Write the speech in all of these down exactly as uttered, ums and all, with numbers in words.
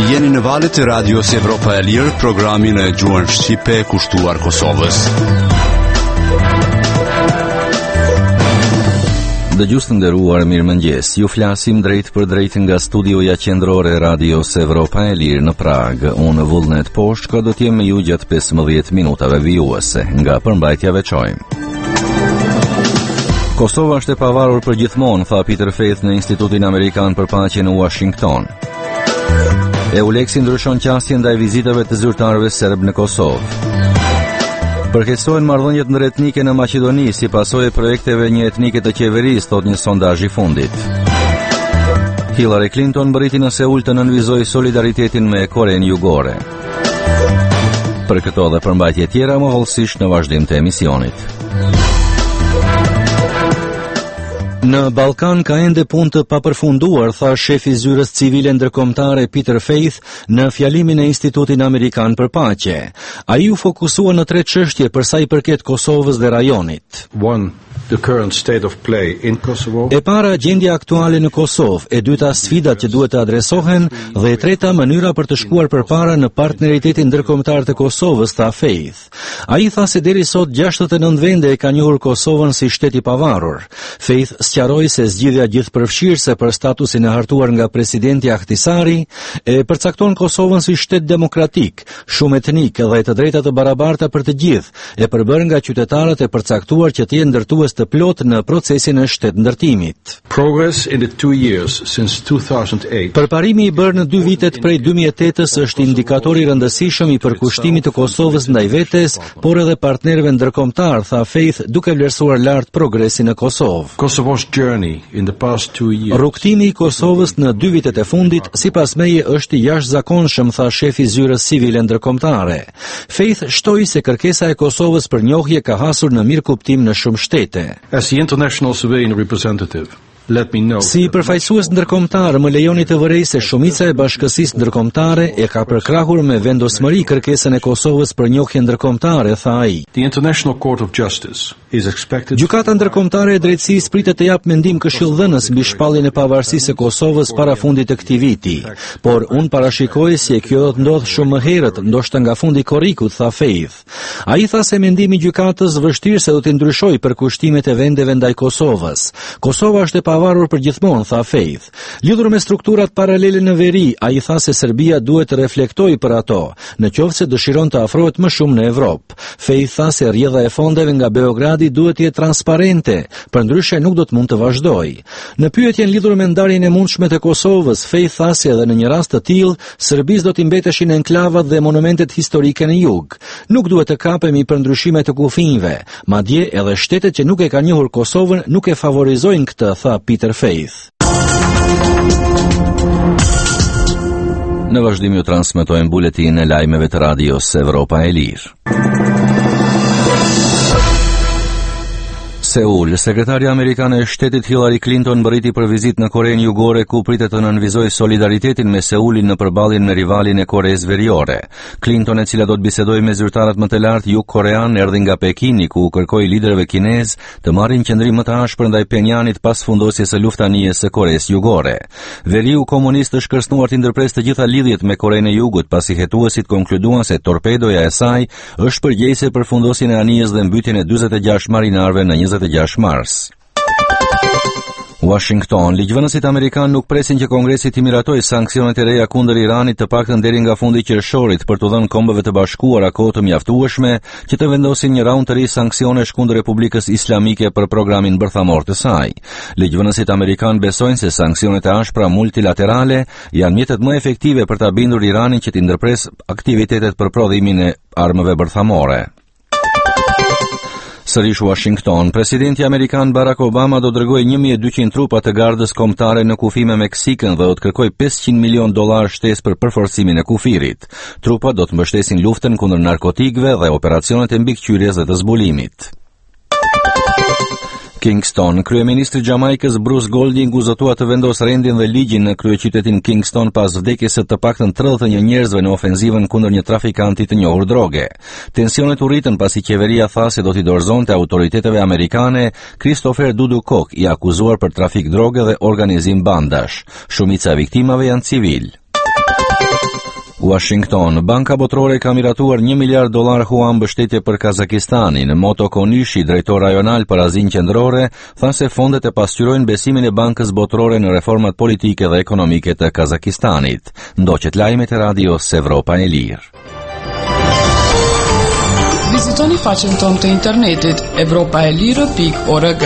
Jeni në valët e radios Evropa e Lirë, programin e gjuhën shqipe kushtuar Kosovës. Dëgjues të nderuar, mirëmëngjes. Ju flasim drejt për drejt nga studioja qendrore e radios Evropa e Lirë në Prag. Unë Vullnet Poshtka do të jem me ju gjatë pesëmbëdhjetë minutave vijuese nga përmbajtja veçojmë. Kosova është e pavarur për gjithmonë, tha Peter Faith në Institutin Amerikan për Paqe në Washington. EULEX ndryshon qasjen ndaj vizitave të zyrtarëve serb në Kosovë. Përkeqësohen marrëdhëniet ndëretnike në Maqedoni si pasojë e projekteve një etnike të qeverisë, thot një sondazh i fundit. Hillary Clinton bëriti në Seul të nënvizojë solidaritetin me Korenë Jugore. Për këto dhe përmbajtje tjera mohollësisht në vazhdim të emisionit. Në Ballkan ka ende punë të papërfunduar, tha shefi zyrës civile ndërkombëtare Peter Faith në fjalimin e Institutit Amerikan për Paqe. Ai u fokusua në tre çështje për sa i përket Kosovës dhe rajonit. One, the current state of play in Kosovo. E para, gjendja aktuale në Kosovë, e dyta, sfidat që duhet të adresohen, dhe e treta, mënyra për të shkuar përpara në partneritetin ndërkombëtar të Kosovës, tha Faith. Ai tha se deri sot gjashtëdhjetë e nëntë vende e ka njohur Kosovën si shtet i pavarur. Faith sqaroi se zgjidhja gjithëpërfshirëse për statusin e hartuar nga presidenti Ahtisari e përcakton Kosovën si shtet demokratik, shumë etnik dhe të drejta të barabarta për të gjithë, e përbërë nga qytetarët e përcaktuar që të jenë ndërtues të plot në procesin e shtet ndërtimit. Progress in the two years since two thousand eight. Përparimi i bërë në dy vitet prej dy mijë e tetës është indikator i rëndësishëm i përkushtimit të Kosovës ndaj vetes, por edhe partnerëve ndërkombëtar, tha Faith, duke vlerësuar lart progresin në Kosovë. Kosovo's journey in the past two years. Rrugtimi i Kosovës në dy vitet e fundit, sipas meje, është i jashtëzakonshëm, tha shefi zyrës civile ndërkombëtare. Faith shtoi se kërkesa e Kosovës për njohje ka hasur në mirë kuptim në shumë shtete. As the international civilian representative, let me know. Si përfaqësues ndërkombëtar, më lejoni të vërej se shumica e bashkësisë ndërkombëtare e ka përkrahur me vendosmëri kërkesën e Kosovës për njohje ndërkombëtare, tha ai. The International Court of Justice is expected. Gjykata ndërkombëtare e drejtësisë pritet të japë mendim këshilldhënës mbi shpalljen e pavarësisë së Kosovës para fundit të këtij viti, por unë parashikoj se kjo do të ndodhë shumë më herët, ndoshta nga fundi i korrikut, tha Faith. Ai tha se mendimi i gjykatës vështirë se do të ndryshojë përkushtimet e vendeve ndaj Kosovës. Kosova është e pavarur për gjithmonë, tha Faith. Lidhur me strukturat paralele në veri, ai tha se Serbia duhet të reflektojë për ato, në qoftë se dëshiron të afrohet më shumë në Evropë. Faith tha se rrjedha e fondeve nga Beogradi duhet të jetë transparente, përndryshe nuk do të mund të vazhdojë. Në pyetjen lidhur me ndarjen e mundshme të Kosovës, Faith tha se edhe në një rast të tillë, Serbisë do t'i mbeteshin enklavat dhe monumentet historike në jug. Nuk duhet të kapemi për ndryshime të kufive, madje edhe shtetet që nuk e kanë njohur Kosovën nuk e favorizojnë këtë, tha Peter Faith. Në vazhdim ju transmetojmë buletin e lajmeve të radios Evropa e Lirë. Seul, sekretarja amerikane e shtetit Hillary Clinton bëriti për vizitë në Korenë Jugore, ku pritet të nënvizojë solidaritetin me Seulin në përballjen me rivalin e Koreas Veriore. Clinton, e cila do të bisedojë me zyrtarët më të lartë jug-korean, erdhi nga Pekini, ku kërkoi liderëve kinez të marrin qendrim më të ashpër ndaj Penjanit pas fundosjes së luftanijes së Koreas Jugore. Veriu komunist është kërcënuar të ndërpresë të gjitha lidhjet me Korenë e Jugut, pasi hetuesit konkluduan se torpedoja e saj është përgjegjëse për fundosjen e anijes dhe mbytjen e dyzet e gjashtë marinarëve në njëzet e gjashtë mars. Washington, ligjvënësit amerikan nuk presin që Kongresi të miratojë sanksionet e reja kundër Iranit të paktën deri nga fundi i qershorit për të dhënë Kombeve të Bashkuara kohë të mjaftueshme që të vendosin një raund të ri sanksionesh kundër Republikës Islamike për programin bërthamor të saj. Ligjvënësit amerikan besojnë se sanksionet e ashpra multilaterale janë mjetet më efektive për ta bindur Iranin që të ndërpresë aktivitetet për prodhimin e armëve bërthamore. Sërish Washington, presidenti amerikan Barack Obama do dërgojë një mijë e dyqind trupa të gardës kombëtare në kufi me Meksikën dhe do të kërkojë pesëqind milion dollar shtesë për përforcimin e kufirit. Trupat do të mbështesin luftën kundër narkotikëve dhe operacionet e mbikëqyrjes dhe të zbulimit. Kingston, kryeministri i Jamaikës Bruce Golding u zotua të vendos rendin dhe ligjin në kryeqytetin Kingston pas vdekjes së të paktën tridhjetë e një njerëzve në ofenzivën kundër një trafikanti të njohur droge. Tensionet u rritën pasi qeveria tha se do t'i dorëzonte autoriteteve amerikane Christopher Dudu Kok, i akuzuar për trafik droge dhe organizim bandash. Shumica e viktimave janë civil. Washington, Banka Botërore ka miratuar një miliard dollar hua mbështetje për Kazakistanin. Moto Konishi, drejtor rajonal për Azinë Qendrore, tha se fondet e pasqyrojnë besimin e Bankës Botërore në reformat politike dhe ekonomike të Kazakistanit. Ndoqet lajmet e radios Evropa e Lirë. Vizitoni faqen tonë të internetit evropa e lirë pikë org.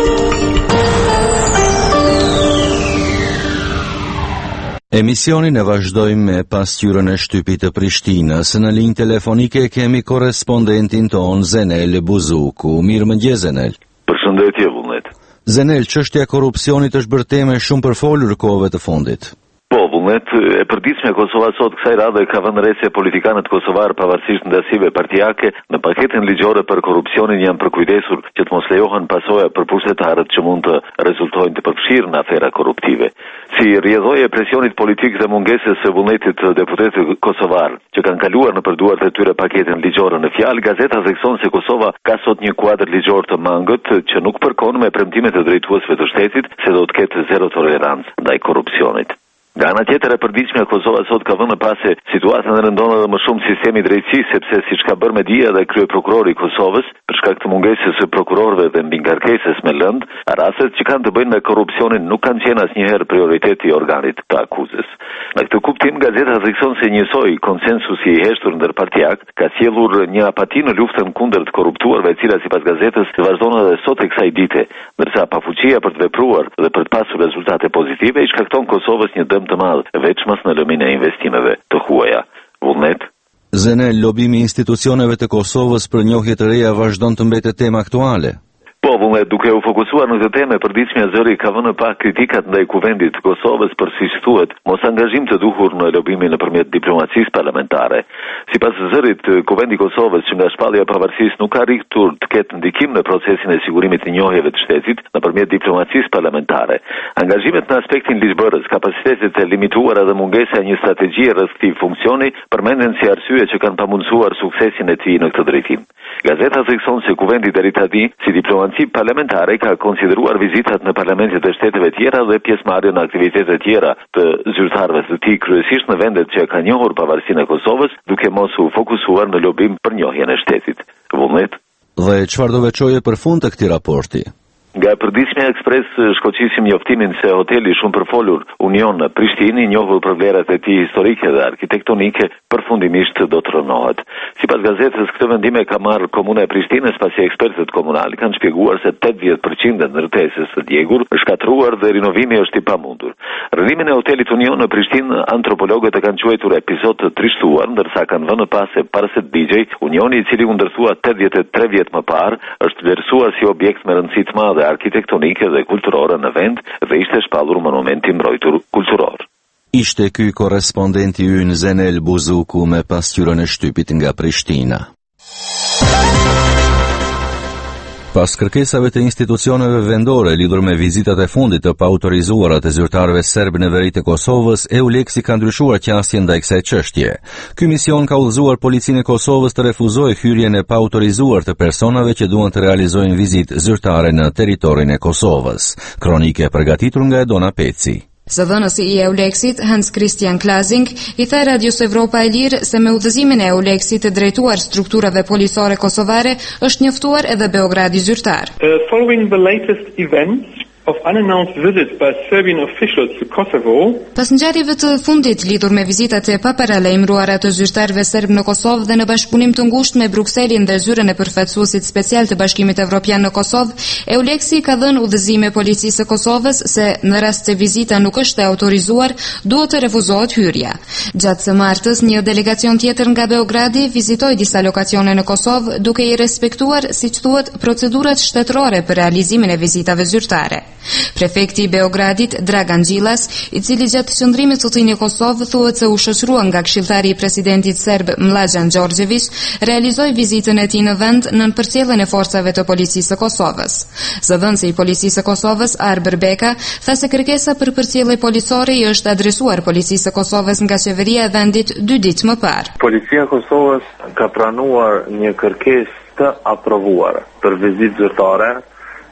Emisionin e vazhdojmë me pasqyrën e shtypit të Prishtinës. Në linjë telefonike kemi korrespondentin ton Zenel Buzuku. Mirëmëngjes Zenel. Përshëndetje vullnet. Zenel, çështja e korrupsionit është bërë temë shumë përfolur kohëve të fundit. Po, vullnet, e përditshme Kosova sot kësaj radhe ka vënë re se politikanët kosovar pavarësisht ndasive partijake në paketën ligjore për korrupsionin janë përkujdesur që të mos lejohen pasoja përpushtetare që mund të rezultojnë të përfshirë në afera korruptive. Si rrjedhoi e presionit politik dhe mungesës së vullnetit të deputetëve kosovar që kanë kaluar në përduart e tyre paketën ligjore në fjalë, gazeta thekson se Kosova ka sot një kuadër ligjor të mangët që nuk përkon me premtimet e drejtuesve të shtetit se do të ketë zero tolerancë ndaj korrupsionit. Nga ana tjetër e përditshme Kosova sot ka vënë pase situatën e rëndon edhe më shumë sistemi i drejtësisë, sepse siç ka bërë media dhe kryeprokurori i Kosovës, për shkak të mungesës së prokurorëve dhe mbi ngarkesës me lënd, rastet që kanë të bëjnë me korrupsionin nuk kanë qenë asnjëherë prioriteti i organit të akuzës. Në këtë kuptim, gazeta thekson se njësoj konsensusi i heshtur ndërpartijak ka sjellur një apati në luftën kundër të korruptuarve, e cila sipas gazetës vazhdon edhe sot e kësaj dite, ndërsa pafuqia për të vepruar dhe për të pasur rezultate pozitive i shkakton Kosovës një dëm të madh, veçmas në lëmin e investimeve të huaja. Vullnet. Zenel, lobimi i institucioneve të Kosovës për njohje të reja vazhdon të mbetet temë aktuale. Po, vullnet, duke u fokusuar në këtë temë, përditshmja zëri ka vënë pa kritikat ndaj kuvendit të Kosovës për, siç thuhet, mos angazhim të duhur në lobimin nëpërmjet diplomacisë parlamentare. Sipas zërit, kuvendi i Kosovës, që nga shpallja e pavarësisë nuk ka arritur të ketë ndikim në procesin e sigurimit të njohjeve të shtetit nëpërmjet diplomacisë parlamentare. Angazhimet në aspektin ligjbërës, kapacitetet e limituara dhe mungesa e një strategjie rreth këtij funksioni përmenden si arsye që kanë pamundsuar suksesin e tij në këtë drejtim. Gazeta thekson se kuvendi deri tani, si diplomaci parlamentare, ka konsideruar vizitat në parlamentet e shteteve tjera dhe pjesëmarrje në aktivitete tjera të zyrtarëve të tij, kryesisht në vendet që ka njohur pavarësinë e Kosovës, duke mos u fokusuar në lobim për njohjen e shtetit. Vullnet. Dhe çfarë do veçoje për fund të këtij raporti? Nga përditshmja Ekspres shkoqisim njoftimin se hoteli shumë përfolur Union në Prishtinë, njohur për vlerat e tij historike dhe arkitektonike, përfundimisht do të rënohet. Sipas gazetës, këtë vendim e ka marrë komuna e Prishtinës pasi ekspertët komunal kanë shpjeguar se tetëdhjetë përqind e ndërtesës së djegur është shkatruar dhe rinovimi është i pamundur. Rënimin e hotelit Union në Prishtinë, antropologët e kanë quajtur episod të trishtuar, ndërsa kanë vënë pas se para se të digjej, Unioni, i cili u ndërthua tetëdhjetë e tre vjet më parë, është vlerësuar si objekt me rëndësi të madhe arkitektonike dhe kulturore në vend dhe ishte shpallur monumenti mbrojtur kulturor. Ishte ky korrespondenti ynë Zenel Buzuku me pasqyrën e shtypit nga Prishtina. Pas kërkesave të institucioneve vendore lidhur me vizitat e fundit të paautorizuara të zyrtarëve serb në veri të Kosovës, EULEX ka ndryshuar qasjen ndaj kësaj çështje. Ky mision ka udhëzuar policinë e Kosovës të refuzojë hyrjen e paautorizuar të personave që duan të realizojnë vizitë zyrtare në territorin e Kosovës. Kronike e përgatitur nga Edona Peci. Zëdhënësi i EULEX-it, Hans Christian Klasing, i tha Radios Evropa e Lirë se me udhëzimin e EULEX-it të drejtuar strukturave policore kosovare është njoftuar edhe Beogradi zyrtar. Uh, following the latest events of unannounced visits by Serbian officials to Kosovo. Pas ngjarjeve të fundit lidhur me vizitat e paparalajmëruara të zyrtarëve serb në Kosovë dhe në bashkëpunim të ngushtë me Brukselin dhe zyrën e përfaqësuesit special të Bashkimit Evropian në Kosovë, EULEX-i ka dhënë udhëzime policisë së Kosovës se në rast se vizita nuk është e autorizuar, duhet të refuzohet hyrja. Gjatë së martës, një delegacion tjetër nga Beogradi vizitoi disa lokacione në Kosovë, duke i respektuar, siç thuhet, procedurat shtetërore për realizimin e vizitave zyrtare. Prefekti i Beogradit, Dragan Đilas, i cili gjatë qëndrimit të tij në Kosovë thuhet se u shoqërua nga këshilltari i presidentit serb Mlađan Đorđević, realizoi vizitën e tij në vend nën përcjelljen e forcave të policisë së Kosovës. Zëdhënësi i policisë së Kosovës, Arber Beka, tha se kërkesa për përcjellje policore i është adresuar policisë së Kosovës nga qeveria e vendit dy ditë më parë. Policia e Kosovës ka pranuar një kërkesë të aprovuar për vizitë zyrtare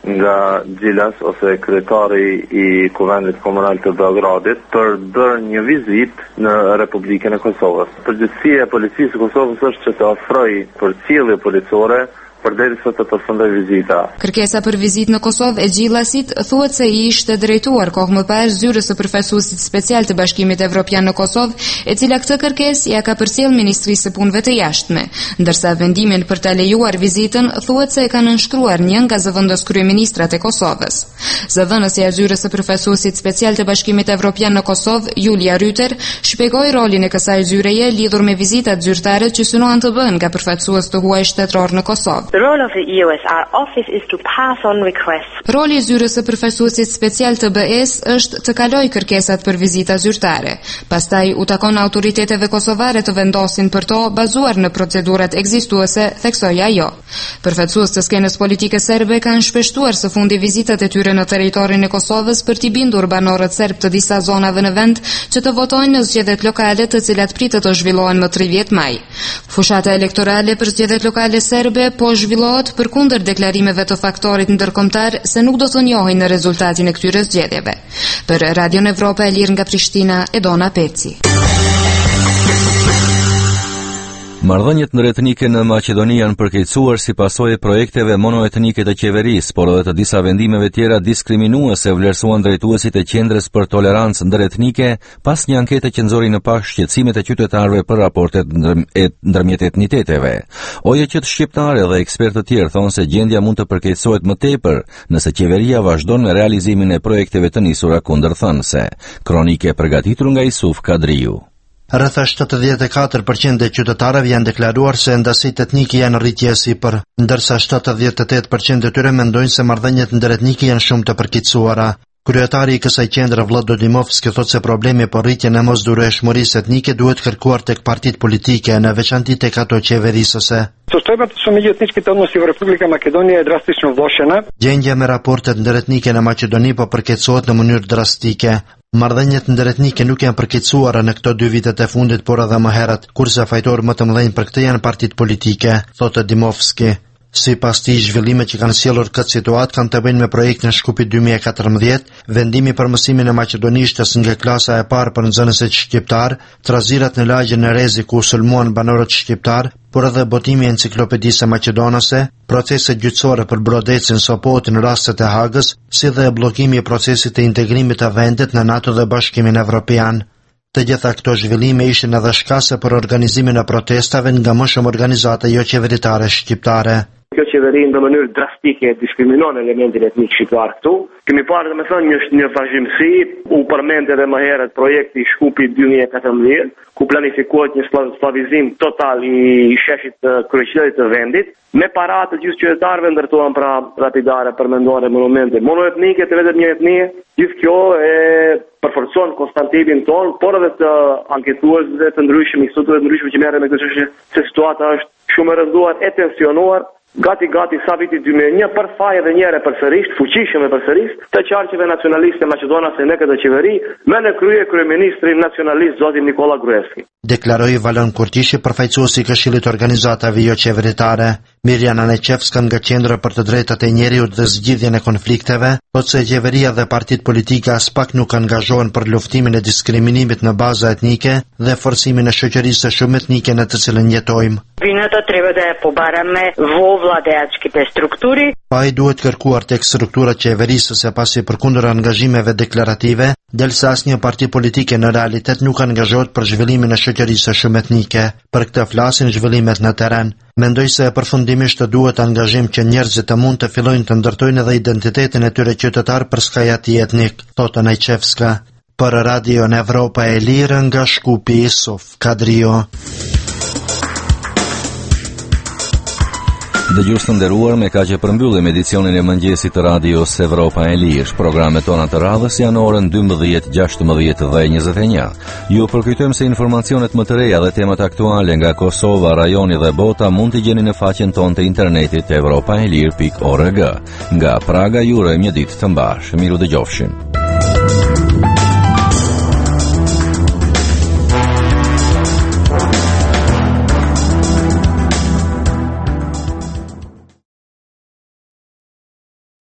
nga Gjilas ose kryetari i Kuvendit Komunal të Beogradit për bërë një vizitë në Republikën e Kosovës. Përgjegjësia e policisë së Kosovës është që të ofrojë përcjellje policore përderisa të përfundoj vizita. Kërkesa për vizitë në Kosovë e Gjillasit thuhet se i ishte drejtuar kohë më parë zyrës së përfaqësuesit special të Bashkimit Evropian në Kosovë, e cila këtë kërkesë ja ka përcjell Ministrisë së Punëve të Jashtme, ndërsa vendimin për ta lejuar vizitën thuhet se e ka nënshtruar një nga zëvendës kryeministrat e Kosovës. Zëvendësja e zyrës së përfaqësuesit special të Bashkimit Evropian në Kosovë, Julia Ryter, shpjegoi rolin e kësaj zyreje lidhur me vizitat zyrtare që synohen të bëhen nga përfaqësues të huaj shtetëror në Kosovë. The role of the E U S R office is to pass on requests. Roli i zyrës së përfaqësuesit special të B E-s është të kalojë kërkesat për vizita zyrtare. Pastaj u takon autoriteteve kosovare të vendosin për to bazuar në procedurat ekzistuese, theksoi ajo. Përfaqësues të skenës politike serbe kanë shpeshtuar së fundi vizitat e tyre në territorin e Kosovës për t'i bindur banorët serb të disa zonave në vend që të votojnë në zgjedhjet lokale, të cilat pritet të zhvillohen më tridhjetë maj. Fushata elektorale për zgjedhjet lokale serbe po zhvillohet përkundër deklarimeve të faktorit ndërkombëtar se nuk do të njohin në rezultatin e këtyre zgjedhjeve. Për Radion Evropa e Lirë nga Prishtina, Edona Peci. Marrëdhëniet ndëretnike në Maqedoni janë përkeqësuar si pasojë e projekteve monoetnike të qeverisë, por edhe të disa vendimeve tjera diskriminuese vlerësuan drejtuesit e qendrës për tolerancë ndëretnike pas një ankete që nxori në pas shqetësimet e qytetarëve për raportet ndërmjet etniteteve. Ojeqët shqiptare dhe ekspertë të tjerë thonë se gjendja mund të përkeqësohet më tepër nëse qeveria vazhdon me realizimin e projekteve të nisura kundërthënëse. Kronike përgatitur nga Isuf Kadriu. Rreth shtatëdhjetë e katër përqind e qytetarëve janë deklaruar se ndasitë etnike janë rritje e sipër, ndërsa shtatëdhjetë e tetë përqind e tyre mendojnë se marrëdhëniet ndëretnike janë shumë të përkeqësuara. Kryetari i kësaj qendre Vllod Dodimovski thotë se problemi për rritjen e mosdurueshmërisë etnike duhet kërkuar tek partitë politike, në veçanti tek ato qeverisëse. Gjendja me raportet ndëretnike në Maqedoni po përkeqësohet në mënyrë drastike. Marrëdhëniet ndëretnike nuk janë përkeqësuara në këto dy vitet e fundit, por edhe më herët, kurse fajtorë më të mëdhenj për këtë janë partitë politike, thotë Dimovski. Sipas tij, zhvillimet që kanë sjellur këtë situatë kanë të bëjnë me projektin e Shkupit dy mijë e katërmbëdhjetë, vendimi për mësimin e maqedonishtës nga klasa e parë për nxënësit shqiptar, trazirat në lagjen e Rezi ku sulmuan banorët shqiptar, por edhe botimi i enciklopedisë maqedonase, procese gjyqësore për Brodecin, Sopotin, rastet e Hagës, si dhe bllokimi i procesit të integrimit të vendit në NATO dhe Bashkimin Evropian. Të gjitha këto zhvillime ishin edhe shkase për organizimin e protestave nga më shumë organizata jo qeveritare shqiptare. Kjo qeveri në mënyrë drastike diskriminon elementin etnik shqiptar këtu. Kemi parë dhe me thënë një, një vazhdimsi, u përmend edhe më herët projekti Shkupi dy mijë e katërmbëdhjetë, ku planifikohet një slavizim total i sheshit të kryeqytetit të vendit, me para të gjithë qytetarëve ndërtuan pra lapidare, përmendore, monumente monoetnike të vetëm një etnie. Gjithë kjo e përforcon konstantinin ton, por edhe të anketuesve të ndryshëm, instituteve të ndryshme që merren me këtë çështje, se situata është shumë e rënduar e tensionuar. Gati gati sa viti dy mijë e një për faj edhe njëre përsërisht, fuqishëm e përsërisht, të qarqeve nacionaliste maqedonase në këtë qeveri, me në krye kryeministrin nacionalist Zotin Nikola Gruevski. Deklaroi Valon Kurtishi, përfaqësuesi i Këshillit të Organizatave jo qeveritare. Mirjana Neqevska nga Qendra për të Drejtat e Njeriut dhe Zgjidhjen e Konflikteve, thotë se qeveria dhe partitë politike as pak nuk angazhohen për luftimin e diskriminimit në baza etnike dhe forcimin e shoqërisë shumë etnike në të cilën jetojmë. Вината треба да ја побараме во владеачките структури. Pa i duhet kërkuar tek strukturat qeverisëse pasi përkundër angazhimeve deklarative, delsa asnjë parti politike në realitet nuk angazhohet për zhvillimin e shoqërisë shumë etnike. Për këtë flasin zhvillimet në terren. Mendoj se përfundimisht duhet angazhim që njerëzit të mund të fillojnë të ndërtojnë edhe identitetin e tyre qytetar për skajati etnik, thotë Najqevska. Për Radio në Evropa e Lirë nga Shkupi, Isuf Kadrio. Dëgjues të nderuar, me kaq e përmbyllim edicionin e mëngjesit të Radios Evropa e Lirë. Programet tona të radhës janë orën dymbëdhjetë, gjashtëmbëdhjetë dhe njëzet e një. Ju përkujtojmë se informacionet më të reja dhe temat aktuale nga Kosova, rajoni dhe bota mund t'i gjeni në faqen tonë të internetit evropaelir pikë org. Nga Praga ju urojmë një ditë të mbarë. Miru dëgjofshim.